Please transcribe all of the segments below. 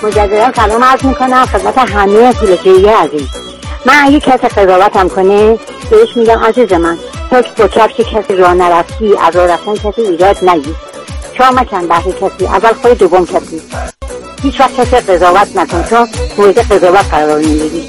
مجددا سلام عرض میکنم خدمت همه پولشویی عزیز. من اگه کسی قضاوتم کنه بهش میگم عزیز من تو با کفش کسی راه نرفتی، از راه رفتن کسی ایراد نگیر، چا مکن بحث کسی، اول خود دوم کسی. هیچ وقت کسی قضاوت نکن چون مورد قضاوت قرار میگیری.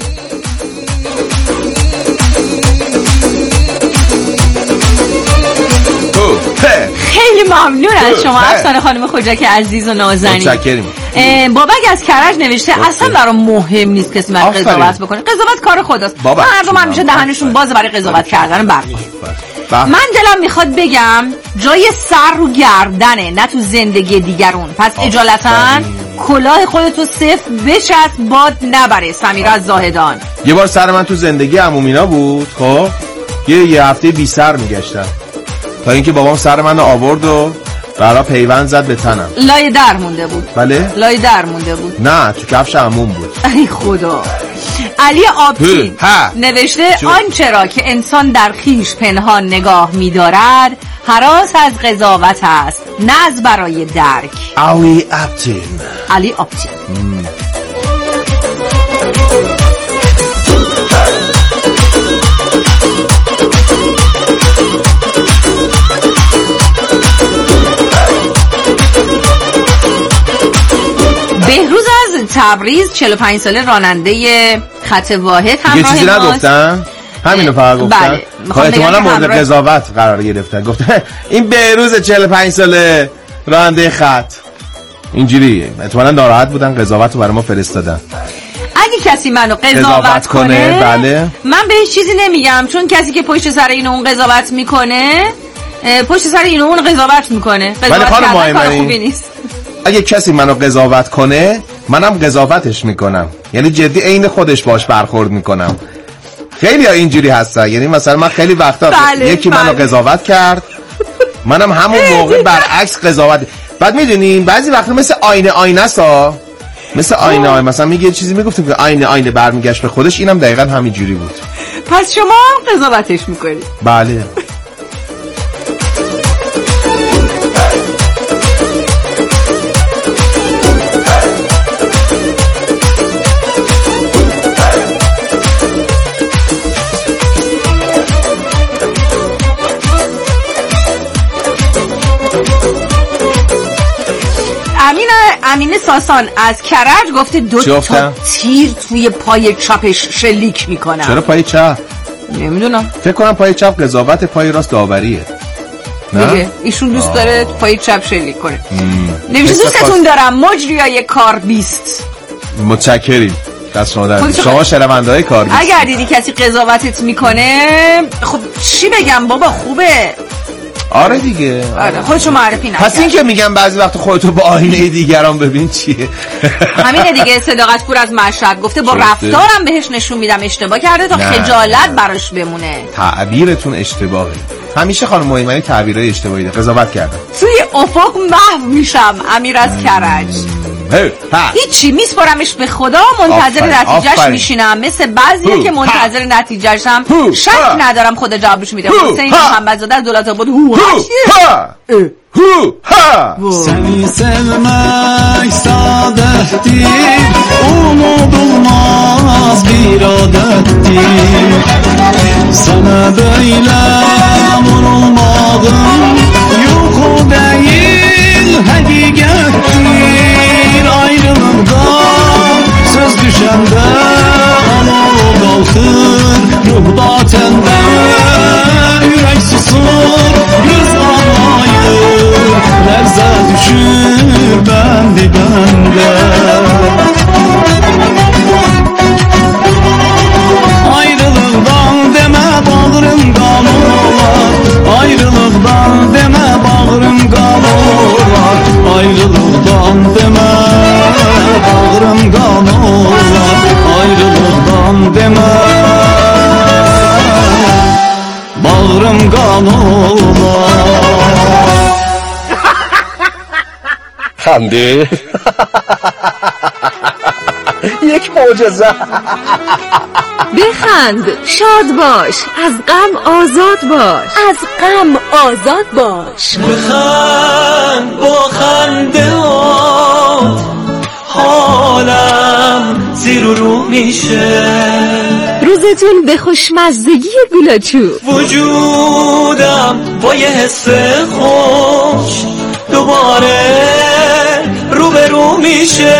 خیلی ممنون از شما افسانه خانم خوجک عزیز و نازنین. متشکرم. بابک از کرج نوشته اصلا برام مهم نیست کسی من قضاوت بکنه، قضاوت کار خداست. مردم همیشه دهنشون بازه برای قضاوت کردن بقیه. من دلم میخواد بگم جای سر رو گردنه نه تو زندگی دیگرون، پس اجالتا کلاه خودتو صفر بچسب باد نبره. سمیرا از زاهدان. یه بار سر من تو زندگی عمومینا بود، خب یه هفته بی سر میگشتم تا اینکه بابام سر منو آورد و برا پیوند زد به تنم. لای در مونده بود. بله؟ لای در مونده بود. نه تو کفش عموم بود. ای خدا. علی آبچین نوشته آنچه را که انسان در خیش پنهان نگاه می‌دارد هراس از قضاوت است نه از برای درک. علی آبچین. علی آبچین. بهروز از تبریز 45 ساله راننده خط واحد همراه یه چیزی نگفتن؟ همینو فقط گفتن؟ بله. احتمالا مورد قضاوت قرار گرفتن. گفتن این بهروز 45 ساله راننده خط اینجوری. احتمالا ناراحت بودن قضاوت رو برای ما فرستادن. اگه کسی منو قضاوت کنه بله من بهش چیزی نمیگم، چون کسی که پشت سر این اون قضاوت میکنه پشت سر این اون قضاوت میکنه. قضاوت کردن کار خوبی نیست. اگه کسی منو قضاوت کنه منم قضاوتش میکنم، یعنی جدی عین خودش باش برخورد میکنم. خیلی ها اینجوری هستن، یعنی مثلا من خیلی وقتا یکی منو قضاوت کرد منم همون موقع برعکس قضاوت. بعد میدونین بعضی وقتا مثل آینه است ها، مثل آینه مثلا میگه چیزی میگفتیم که آینه برمیگشت به خودش، اینم دقیقاً همین جوری بود. پس شما قضاوتش میکنید؟ بله. امین ساسان از کرج گفته دو تا تیر توی پای چپش شلیک میکنن. چرا پای چپ؟ نمیدونم، فکر کنم پای چپ قضاوت، پای راست داوریه. دیگه ایشون دوست داره پای چپ شلیک کنه. نمیشه دوستتون دارم مجریای کار 20. متشکریم. دست شما در شما شنونده‌های کار 20. اگر دیدی کسی قضاوتت میکنه خب چی بگم بابا خوبه. آره دیگه. آره خودشو معرفی نکن. پس این که میگم بعضی وقت خودتو با آینه دیگران ببین چیه. همینه دیگه. صداقت پور از مشهد گفته با رفتارم بهش نشون میدم اشتباه کرده تا خجالت براش بمونه. تعبیرتون اشتباهه. همیشه خانم مهیمنی تعبیرای اشتباهی قضاوت کردن. توی افق محو میشم. امیر از کرج. هیچی میسپرمش به خدا، منتظر نتیجهش میشینم مثل بعضیه که منتظر نتیجهشم شک ندارم خدا جوابش میده. حسین محمدزاده از دولت آباد. Seni sevmek saadettir, unutulmaz bir adettir. Sana böyle vurulmağın yuku değil hakikattir. Ayrılıktan söz düşende anıl kalkır, ruhda tende yürek susur, yüz ağlayır, lerze düşür bendi bende. Ayrılıktan deme bağrım kan olar, ayrılıktan deme bağrım kan olar, ayrılıktan deme bağrım kan olar, ayrılıktan deme bağrım kan olar. خنده یک معجزه. بخند، شاد باش، از غم آزاد باش، از غم آزاد باش. بخند با خنده حال میشه. روزتون به خوشمزگی گولاچوب. وجودم با یه حس خوش دوباره روبرو میشه.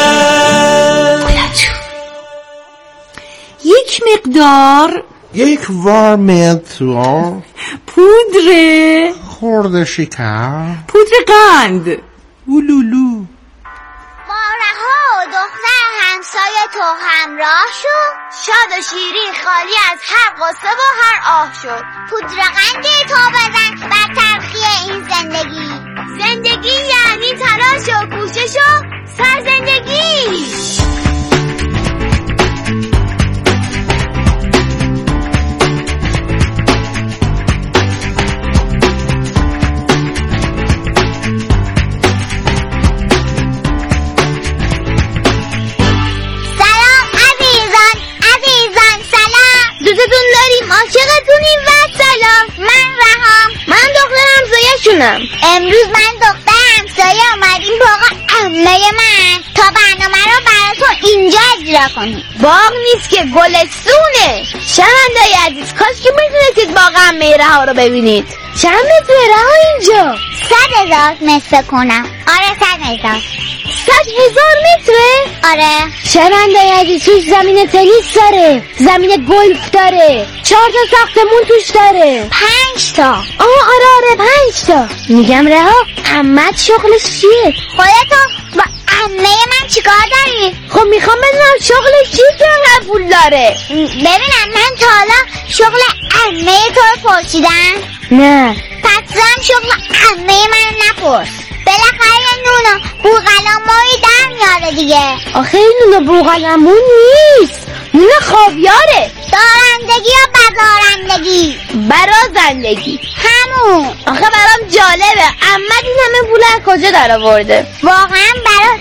یک مقدار یک وارمتر پودر خورده شکر پودر قند اولولو. با رها و دختر همسایه تو همراه شد، شاد و شیرین خالی از هر قصه و هر آه شد. پودر قندی تو بزن بر تلخی این زندگی. زندگی یعنی تلاش و کوشش و سرزندگی. دوستتون داریم، عاشقتونیم و سلام. من رهام، من دختر همسایه شونم. امروز من دختر همسایه اومدیم باغ عمه من تا برنامه رو براتون اینجا اجرا کنیم. باغ نیست که گلستونه. شنونده‌های عزیز، کاش که میتونستید باغ عمه رها رو ببینید. چند متره رها اینجا؟ 100,000 متر کنم. آره 100,000. 100,000 متره؟ آره. شنونده‌های عزیز، توش زمین تنیس داره، زمین گلف داره، 4 تا ساختمون توش داره. 5 تا. آره 5 تا. میگم رها، عمت شغلش چیه؟ خودتو با عمه من چیکار داری؟ خب میخوام بدونم شغلش چیه که انقدر پول داره. ببینم من تا حالا شغل عمه تو رو پرسیدم؟ نه. پس هم شغل عمه من نپرس. بالاخره یه نون و بوقلمونی در میاره دیگه. آخه این نون و بوقلمون نیست، نون خاویاره. دارندگی یا بزارندگی؟ برازندگی. همون. آخه برام جالبه عمت این همه پول از کجا در آورده؟ واقعا برا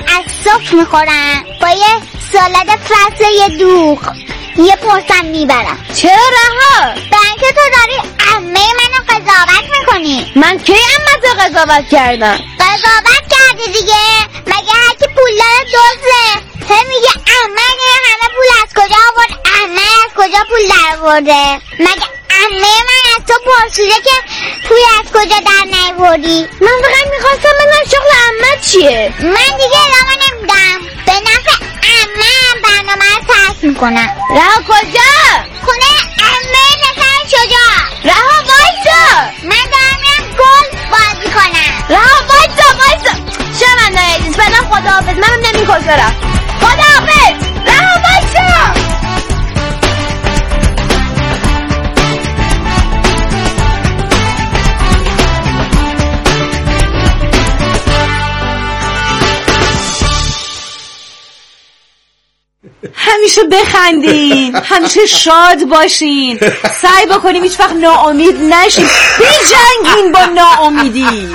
تأسف میخورن. با یه سالاد فصل دوغ یه پرسم میبرم. چرا رها؟ بلکه تو داری عمه منو قضاوت میکنی. من کی عمت رو قضاوت کردم؟ قضاوت کردی دیگه. مگه هرکی پول داره دزده؟ هم میگه عمه این همه پول از کجا آورد؟ عمه از کجا پول در آورده؟ مگه عمه من از تو پرسیده که پول از کجا در نیاوردی؟ من فقط میخواستم بدونم شغل عمه چیه. من دیگه ادامه نمیدم. به نفع عمه برنامه رو ترک میکنم. رها کجا؟ خونه عمه پسر شجاع. رها وایسا، من دارم میرم گلف بازی کنم. رها وایسا. شنونده‌های عزیز، فعلا خداحافظ. منم نمی‌کنم. خداحافظ. رها وایسا. همیشه بخندین، همیشه شاد باشین، سعی بکنیم هیچ وقت ناامید نشین، بجنگین با ناامیدی.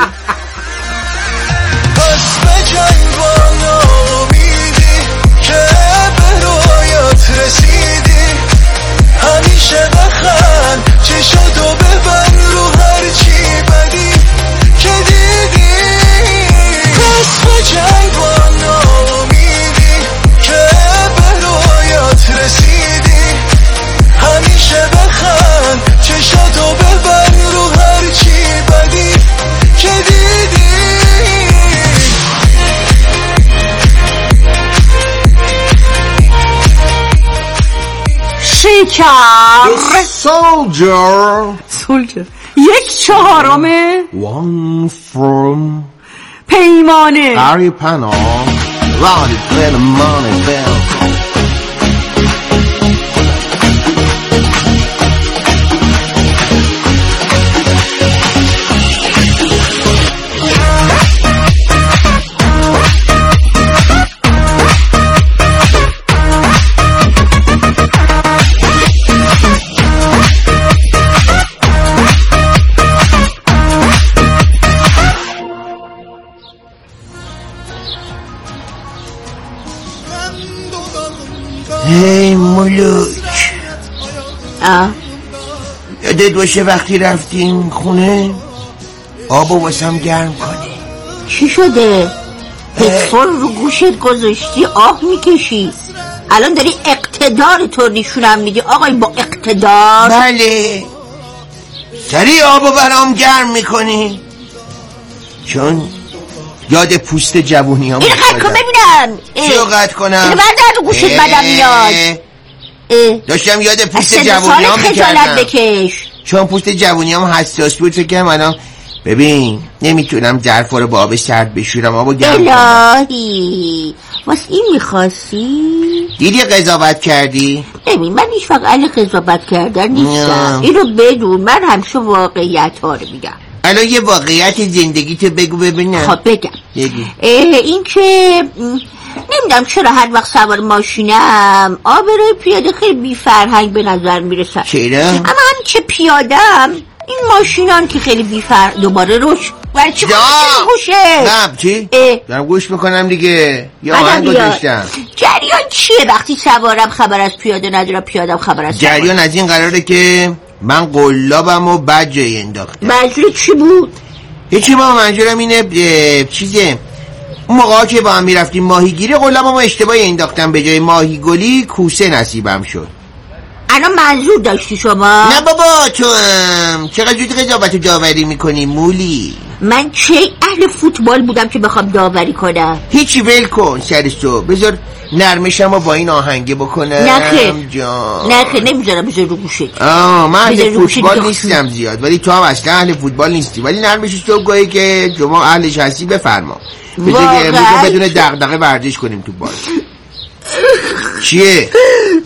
پس بجنگ با ناامیدی که به رویات رسیدی. همیشه بخند، چشاتو ببند رو هر چی بدی که دیدی. پس بجنگ با ناامیدی که رسیدی. همیشه بخند، چشاتو ببند رو هر چی بدی که دیدی. شکر سولجر 1/4 One from پیمانه قری پناه رانی فیل مانی فیل. هی ملوک، یادت باشه وقتی رفتیم خونه آبو واسم گرم کنی. چی شده؟ هدفون رو گوشت گذاشتی آه میکشی. الان داری اقتدار تو نشونم میدی آقای با اقتدار. بله سری آبو برام گرم میکنی چون یاد پوست جوونی هم اینو قد کن ببینم. چیو قد کنم؟ اینو بردار رو گوشت بدم میاد. داشتم یاد پوست جوونی هم میکردم بکش. چون پوست جوونی هم حساس بود فکرم الان ببین نمیتونم ظرفا رو با آب سرد بشورم آبو گرم کنم. الهی واسه این میخواستی؟ دیدی قضاوت کردی؟ ببین من هیچ وقت اهل قضاوت کردن نیستم. اینو بدون من همیشه واقعیت ها رو میگم. الان یه واقعیت زندگیتو بگو ببینم. خب بگم این که نمیدونم چرا هر وقت سوار ماشینم آبروی پیاده خیلی بی فرهنگ به نظر میرسن. چرا؟ اما هم که پیادم این ماشینان که خیلی بی فرهنگ دوباره روش برای چی گوشه؟ نه چی؟ دارم گوش میکنم دیگه یا آهنگو داشتم. جریان چیه وقتی سوارم خبر از پیاده ندارم پیادم خبر از سوارم؟ جریان از این قراره که من قلابم و بد جایی انداختم. منظور چی بود؟ هیچی با منظورم اینه چیزه اون موقعا که با هم میرفتیم ماهیگیری قلابم و اشتباهی انداختم به جای ماهی گلی کوسه نصیبم شد. الان منظور داشتی شما؟ نه بابا تو هم چقدر جوری قضاوت و داوری میکنی مولی؟ من چه اهل فوتبال بودم که بخوام داوری کنم؟ هیچی ول کن سرشو بذار نرمشم و با این آهنگه بکنم. نخه نمیذارم بذار رو گوشت. من اهل فوتبال نیستم زیاد ولی تو هم اصلا اهل فوتبال نیستی ولی نرمشش تو گویی که شما اهلش هستی بفرما بذار امروز بدون دغدغه ورزش کنیم تو باز. چیه؟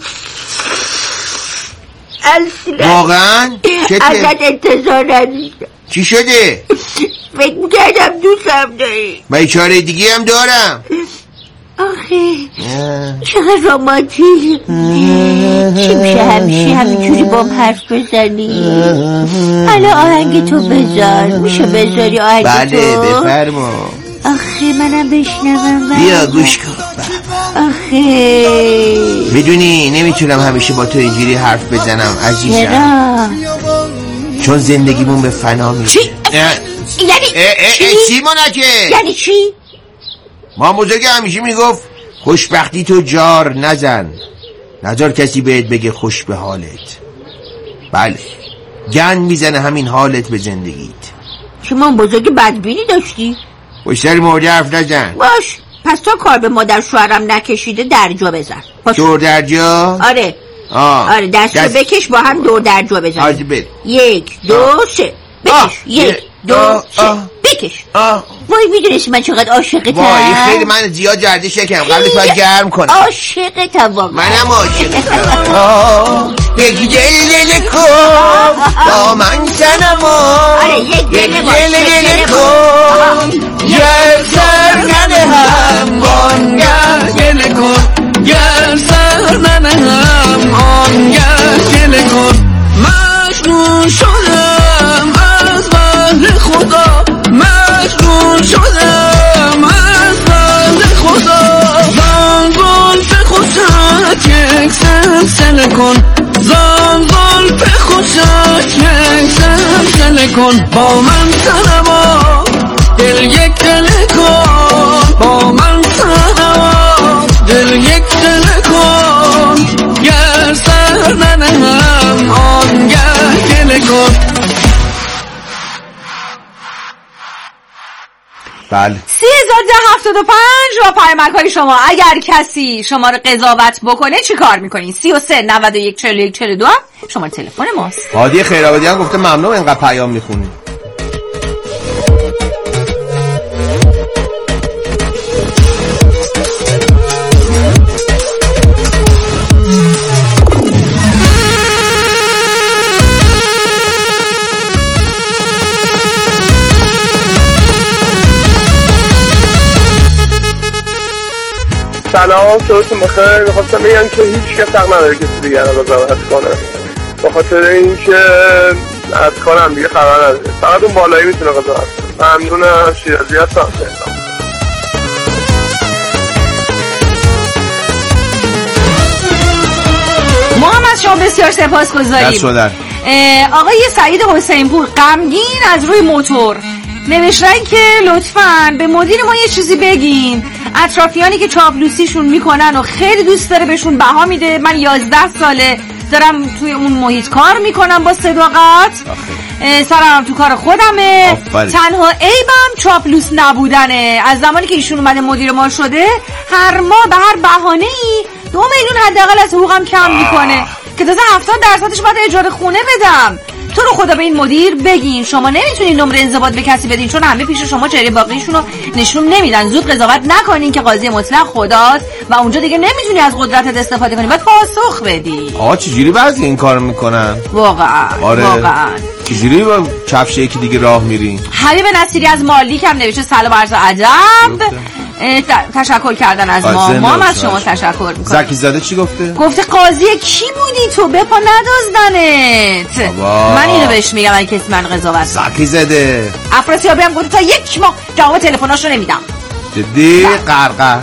واقعا؟ ازت انتظار نداشتم. چی شده؟ فکر میکردم دوستم داری. من چاره دیگه هم دارم. آخه چقدر رمانتیک. چی میشه همیشه همینجوری با هم حرف بزنی؟ حالا آهنگ تو بذار. میشه بذاری آهنگ تو؟ بله بفرما. آخه منم بشنوم. بیا گوش کن. آخه میدونی نمیتونم همیشه با تو اینجوری حرف بزنم عزیزم. چون زندگیمون به فنا میشه. چی؟ یعنی سیمونکه یعنی چی؟ ما بزرگ همیشه میگفت خوشبختی تو جار نزن نذار کسی بهت بگه خوش به حالت. بله گند میزنه همین حالت به زندگیت. شما بزرگ بدبینی داشتی؟ خوشتری مورد حرف نزن. باش پس تا کار به مادر شوهرم نکشیده درجا بزن. دور درجا؟ آره آره دست بکش با هم دور درجا بزن. 1 2 3 بکش 1 2 3 بکش. وای میدونستی من چقدر عاشقتم. وای خیلی من زیاد جرده شکم قبل تو گرم کنم. عاشقتم واقعا. منم عاشقتم. یک دل کن با من تنم. آره یک دل کن گر سر ندهم وانگه گل کن گر سر ندهم آنگه گل کن. مجنون شدم از بحر خدا مجنون شدم از بحر خدا. زان زلف خوشت یک سلسله کن زان زلف خوشت یک سلسله کن. با من تنما دل یک دل کن با من تنما دل یک دل کن گر سر ننهم آنگه گل کن. بله 3075 و پیامک های شما. اگر کسی شما رو قضاوت بکنه چی کار میکنین؟ 33 91 41 42 شما تلفن ماست. هادی خیرآبادی هم گفته ممنون اینقدر پیام میخونی. سلام صبحتون بخیر. میخواستم بگم که هیچ کس حق نداره کسی دیگر رو قضاوت کنه به خاطر اینکه از کارم دیگه خبر نداره. فقط اون بالایی میتونه قضاوت کنه. ممنونم. شیرازی هستم. محمد شما بسیار سپاسگزاریم. آقای سعید حسینپور غمگین از روی موتور نوشتن که لطفاً به مدیر ما یه چیزی بگین اطرافیانی که چاپلوسیشون میکنن و خیلی دوست داره بهشون بها میده. من 11 ساله دارم توی اون محیط کار میکنم با صداقت، سرم تو کار خودمه. تنها عیبم چاپلوس نبودنه. از زمانی که ایشون اومده مدیر ما شده هر ماه به هر بهانه‌ای 2 میلیون حداقل از حقوقم کم میکنه که تازه 70% باید اجاره خونه بدم. تو رو خدا به این مدیر بگین شما نمیتونین نمره انضباط به کسی بدین، چون همه پیش شما چهره باقیشون رو نشون نمیدن. زود قضاوت نکنین که قاضی مطلق خداست و اونجا دیگه نمیتونی از قدرتت استفاده کنی، باید پاسخ بدی. آقا چجوری بعضی این کارو میکنن؟ واقعا واقعا چجوری با کفش یکی دیگه راه میرین؟ حبیب نصیری از مالیک هم نوشته سلام عرض ادب، تشکر کردن از ما از شما تشکر میکنم. زکی زاده چی گفته؟ گفته قاضی کی بودی تو بپا ندازدنت. من اینو بهش میگم اگه کسی من قضاوت. زکی زاده افراسیابی هم گفته تا 1 ماه جواب تلفناشو نمیدم. جدی؟ قرقر.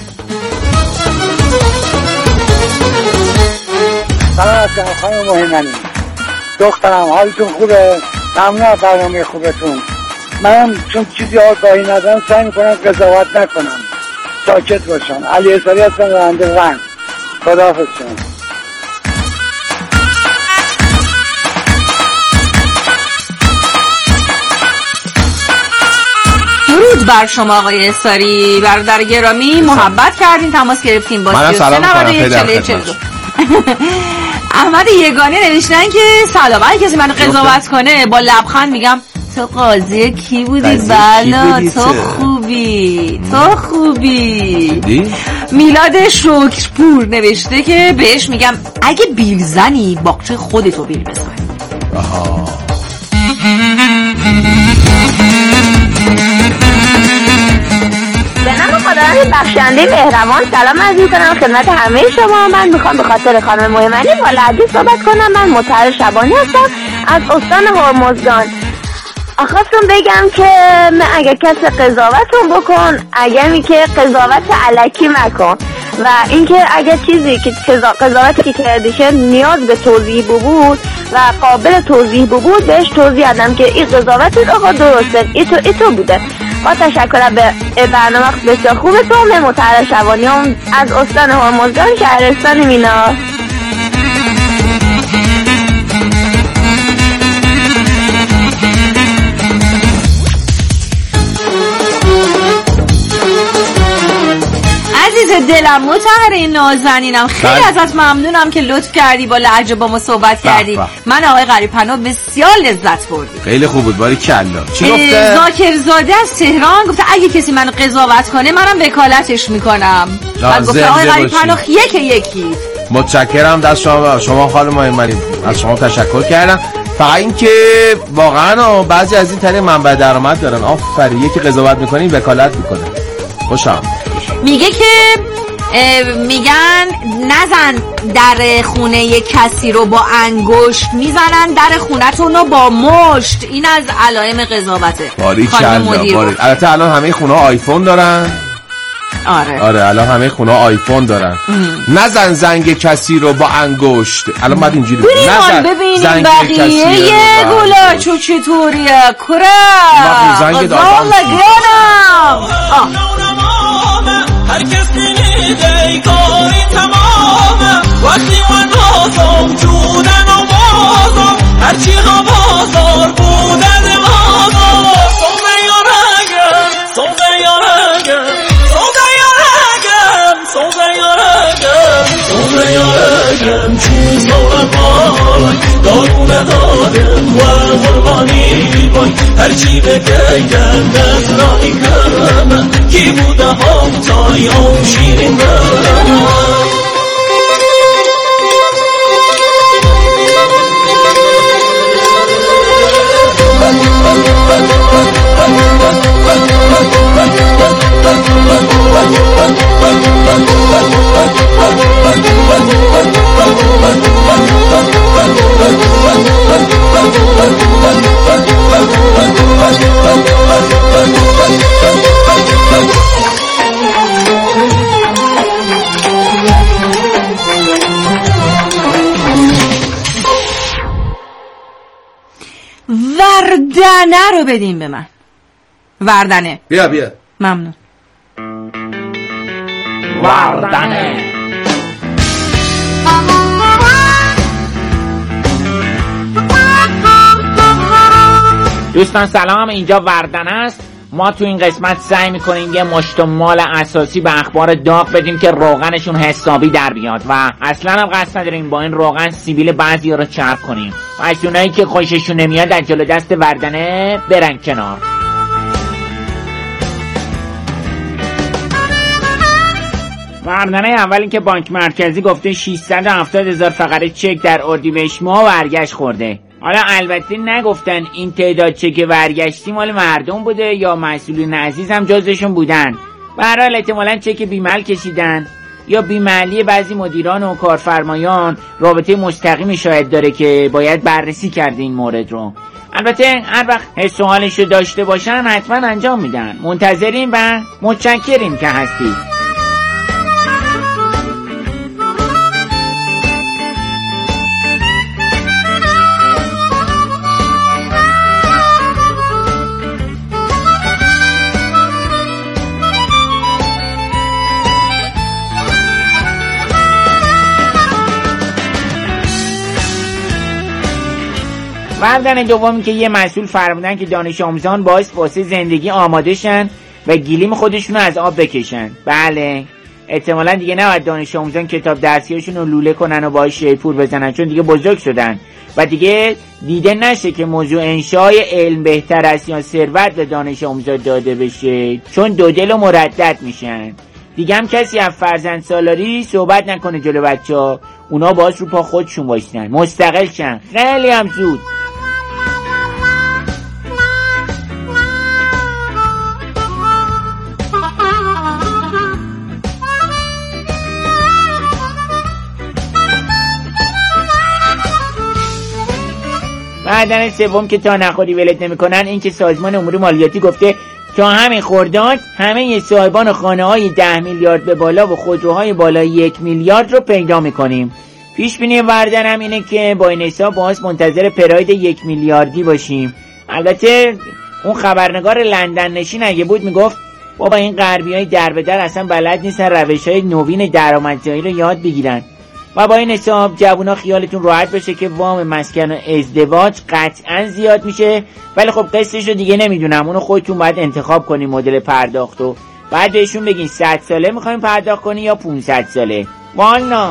سلام علیکم خانم مهمانی، دخترم حالتون خوبه؟ ممنون برنامه خوبتون. منم چون چیزی آگاهی ندارم سعی میکنم قضاوت نکنم، ساکت باشم. علی اصاری هستم راننده ون. خداحافظ شما. درود بر شما آقای اصاری، برادر گرامی. محبت کردین، تماس گرفتین با 339142. احمد یگانه نوشتن که سلام، اگه کسی منو قضاوت کنه با لبخند میگم تو قاضی کی بودی؟ بلا تو خوبی. میلاد شکرپور نوشته که بهش میگم اگه بیل زنی باغچه خودتو بیل بزن. به نام خداوند بخشنده مهربان سلام عرض می‌کنم خدمت همه شما. من میخوام به خاطر خانم مهمانی با لهجه صحبت کنم. من مطهر شبانی هستم از استان هرمزگان. خواستم بگم که من اگه کسی قضاوتون بکن، اگه که قضاوت الکی مکن، و اینکه اگه چیزی که قضاوتی که کردیشه نیاز به توضیح بود و قابل توضیح بود بهش توضیح ادم که این قضاوتی آقا درسته، ای تو بوده. با تشکر به برنامه بسیار خوبتون. من مطهر شبانی هم از استان هرمزگان شهرستان مینا. عزیز دلم مطهر نازنینم، خیلی ازت ممنونم که لطف کردی با لهجه با ما صحبت کردی. من آقای غریب‌پناه بسیار لذت بردم. خیلی خوب بود. باری کلا. چی گفته؟ ذاکرزاده از تهران گفته اگه کسی منو قضاوت کنه منم وکالتش میکنم. بعد گفته آقای غریب‌پناه یکی. متشکرم دست شما خانم مهمانی، از شما تشکر کردم. فقط این که واقعا بعضی از این طریق منبع درآمد دارن. آفرین، یکی قضاوت میکنه وکالت میکنه. خوشم. میگه که میگن نزن در خونه کسی رو با انگشت، میزنن در خونتون رو با مشت. این از علائم قضاوته. خانم مدیر. البته الان همه خونه آیفون دارن. آره الان همه خونه آیفون دارن. نزن زنگ کسی رو با انگشت. الان بعد اینجوری نزن زنگ کسی رو گلاچو چطوریه کرا زنگ دادم هر کس بینیده کاری تمامه. وقتی من رازم جودن و بازم هرچی بازار بودن مازم. صوبه یارگم چون صورت بای دارونه دادم و قربانی بای. هرچی بگیدن نزرایی کرم کی بوده هم تای هم شیرین برم. وردنه رو بدیم به من. وردنه بیا ممنون. وردنه. دوستان سلام، اینجا وردن است. ما تو این قسمت سعی میکنیم یه مشت مال اساسی به اخبار داغ بدیم که روغنشون حسابی در بیاد و اصلا هم قصد نداریم با این روغن سیبیل بعضیا رو چرب کنیم و از اونایی که خوششون نمیاد در جلو دست وردنه برن کنار. وردنه اول این که بانک مرکزی گفته 670,000 فقره چک در اردیبهشت ماه برگشت خورده. حالا البته نگفتن این تعداد چک برگشتی مال مردم بوده یا مسئولین عزیز هم جزشون بودن. به هر حال احتمالاً چک بیمل کشیدن یا بیملی بعضی مدیران و کارفرمایان رابطه مستقیمی شاید داره که باید بررسی کرده این مورد رو. البته هر وقت حس و حالشو داشته باشن حتما انجام میدن. منتظریم و متشکریم که هستید. وردن دومی که یه مسئول فرمودن که دانش آموزان باعث واسه زندگی آماده شن و گلیم خودشونو از آب بکشن. بله، احتمالاً دیگه نباید دانش آموزان کتاب درسیاشون رو لوله کنن و باهاش شیپور بزنن چون دیگه بزرگ شدن و دیگه دیده نشه که موضوع انشای علم بهتر است یا ثروت به دانش آموزان داده بشه چون دو دل و مردد میشن. دیگه هم کسی از فرزند سالاری صحبت نکنه جلو بچه‌ها، اونا باز رو پا خودشون باشن، مستقل شن، خیلی هم زود. وردن سوم که تا نخوری ولت نمی‌کنن این که سازمان امور مالیاتی گفته تا همین خرداد همه صاحبان خانه‌های 10 میلیارد به بالا و خودروهای بالای 1 میلیارد رو پیدا می‌کنیم. پیش بینی وردن هم اینه که با این حساب باز منتظر پراید 1 میلیاردی باشیم. البته اون خبرنگار لندن نشین اگه بود میگفت بابا این غربی‌های در به در اصلا بلد نیستن روش‌های نوین درآمدزایی رو یاد بگیرن. و با این حساب جوونا خیالتون راحت بشه که وام مسکن و ازدواج قطعا زیاد میشه، ولی خب قسطش رو دیگه نمیدونم، اونو خودتون باید انتخاب کنین مدل پرداختو. بعد بهشون بگین 100 ساله میخوایم پرداخت کنی یا 500 ساله. والا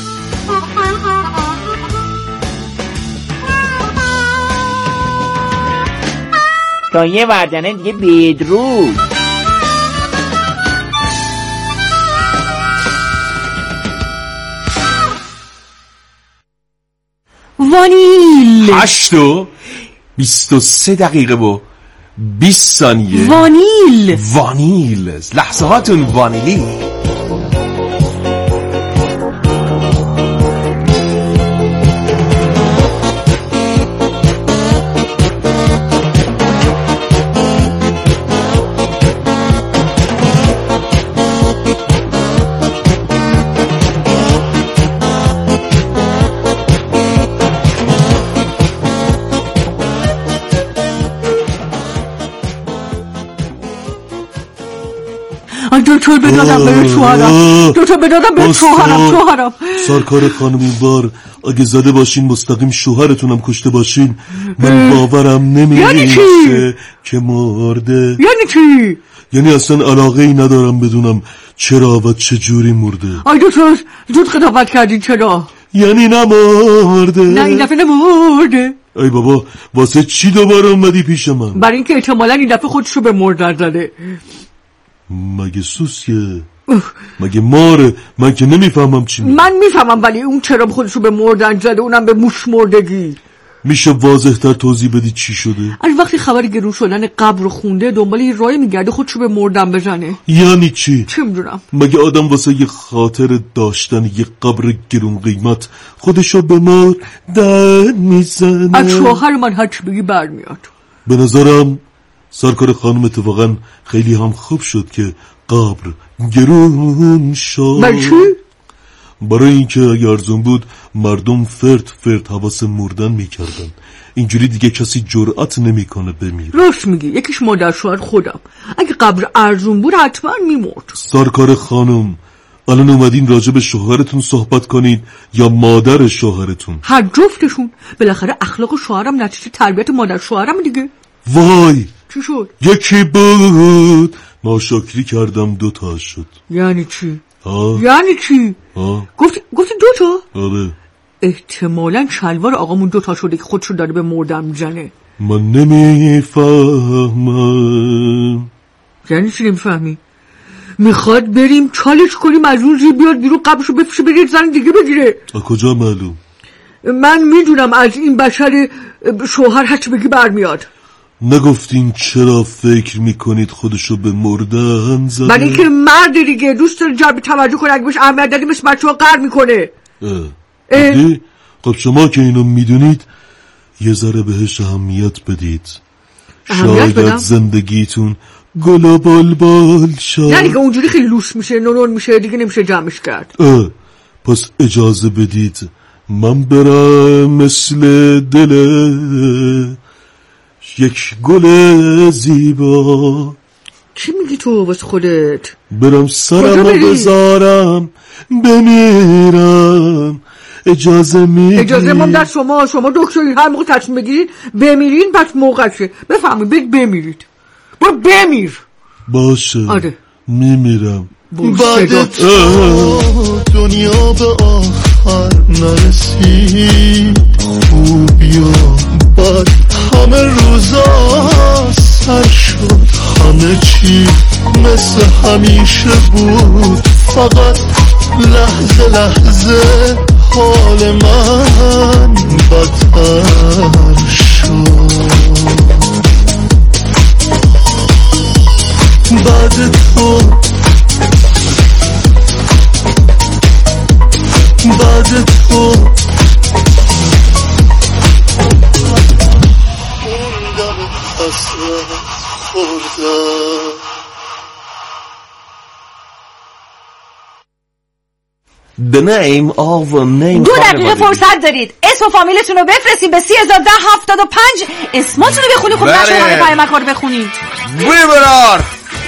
تا یه وردنه دیگه بدرود. وانیل 8:23 و 20 ثانیه. وانیل لحظه هاتون وانیلی. دوتر بدادم به شوهرم. سرکار خانم این بار اگه زده باشین مستقیم شوهرتونم کشته باشین من باورم نمیشه که مرده. یعنی چی؟ یعنی اصلا علاقه ای ندارم بدونم چرا و چه جوری مرده. دوتر زود خداوت کردین چرا؟ یعنی نمرده. نه این دفعه نمرده. ای بابا واسه چی دوباره اومدی پیش من؟ برای اینکه احتمالاً این دفعه خودشو به مردن زده. مگه سوسیه؟ مگه ماره؟ من که نمیفهمم چی من میفهمم ولی اون چرا خودشو به مردن زده، اونم به موش مردگی. میشه واضح تر توضیح بدی چی شده؟ از وقتی خبر گرون شدن قبر رو خونده دنبال یه راهی میگرده خودشو به مردن بزنه. یعنی چی؟ چه میدونم. مگه آدم واسه یه خاطر داشتن یه قبر گرون قیمت خودشو به مردن میزنه؟ از شوهر من هرچی بگی برمیاد. به نظرم سرکار خانم اتفاقا خیلی هم خوب شد که قبر گرون شد. برای چی؟ برای اینکه اگه ارزون بود مردم فرد حواس مردن میکردن، اینجوری دیگه کسی جرأت نمیکنه بمیره. راست میگی، یکیش مادر شوهر خودم، اگه قبر ارزون بود حتما میمرد. سرکار خانم الان اومدین راجع به شوهرتون صحبت کنین یا مادر شوهرتون؟ هر جفتشون. بالاخره اخلاق شوهرم نتیجه تربیت مادر شوهرم دیگه. وای چی شد؟ یکی بود ناشکری کردم 2 تا شد. یعنی چی؟ یعنی چی؟ گفتی 2 تا؟ آره. احتمالاً شلوار آقامون 2 تا شده که خودشو داره به مردن میزنه. من نمیفهمم. یعنی چی نمیفهمی؟ میخواد بریم چالش کنیم از اون بیاد بیرون قبلشو بفشه بگیر زن دیگه بگیره. کجا معلوم؟ من میدونم از این بشر شوهر هرچی بگی برمیاد. نگفتین چرا فکر میکنید خودشو به مردن زده؟ من اینکه مرد دیگه دوست داره جلب توجه کنه، اگه بهش اهمیت دادی مثل بچه ها قهر میکنه. خب شما که اینو میدونید یه ذره بهش اهمیت بدید. شاید زندگیتون گل و بلبل شد. یعنی که اونجوری خیلی لوس میشه، نونون میشه دیگه، نمیشه جمعش کرد. پس اجازه بدید من برم مثل دل یک گل زیبا. چی میگی تو واسه خودت؟ برم سرمو بذارم بمیرم. اجازه میدی؟ اجازه من در شما دکترین، هر موقع تصمیم بگیرید بمیرین پس موقعشه. بفهمید برید بمیرید. برو بمیر. باشه. آره میمیرم. بعد تو دنیا به آخر نرسید. خوبی و بد همه روزا سر شد. همه چی مثل همیشه بود. فقط لحظه لحظه حال من بدتر شد. بعد تو موندم حسرت خوردم. The name of a name. 2 دقیقه فرصت دارید. اسم و فامیلتون رو بفرستین به 301075. اسماتون رو بخونید. خب نشه همه پیامک ها رو بخونید. بیبرار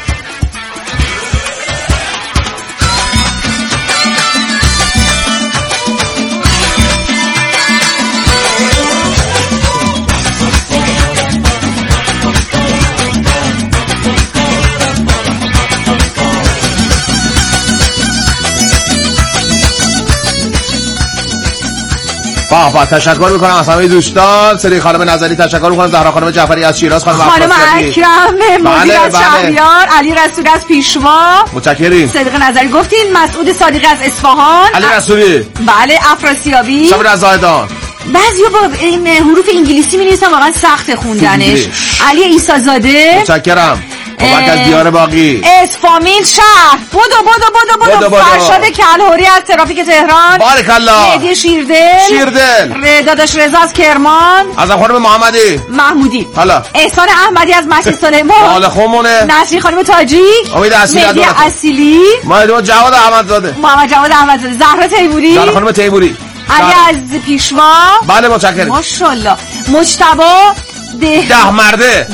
با تشکر میکنم از همه دوستان. سری خانم نظری تشکر میکنم. زهرا خانم جعفری از شیراز، خانم اکرم مدیر از شهریار، علی رسولی از پیشوا، متشکریم. صدیق نظری گفتین، مسعود صادقی از اصفهان، علی رسولی، بله، افراسیابی، صبر از زاهدان. بعضیا با این حروف انگلیسی می‌نویسن واقعا سخت خوندنش. علی عیسی زاده، متشکرم. کمک از دیار باقی، اسفامیل شهر، بودو فرشاد کلهوری از ترافیک تهران، بارک الله، مهدی شیردل، رداداش رضا از کرمان، از خانم محمودی، حالا احسان احمدی از مسجد سلیمان، حال خومونه، نصری خانم تاجیک، امید مهدی اصیلی، محمد جواد احمدزاده، زهرا تیموری، خانم تیموری، علی از پیشوا، بله متشکرم، ماشاءالله، مجتبی ده مرده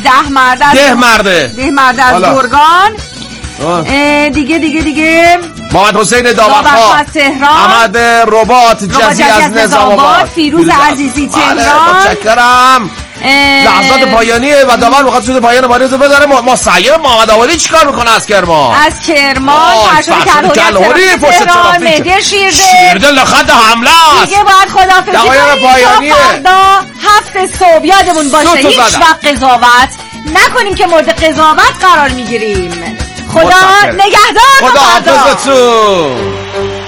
از گرگان، دیگه محمد حسین داورخواه از تهران، احمد رباط جزی از نظام آباد، فیروز عزیزی تهران. متشکرم. لحظات پایانیه و داور میخواد سود پایان بازی بذاره. ما سعیم محمد آولی چیکار میکنه از کرمان؟ فرشاد کلهوری، تهران، مهدی شیردل خط حمله است. دیگه باید خداحافظی کنیم. پایانیه فردا 7 صبح یادمون باشه هیچ وقت قضاوت نکنیم که مورد قضاوت قرار میگیریم. خدا نگهدار. خدا حافظتون.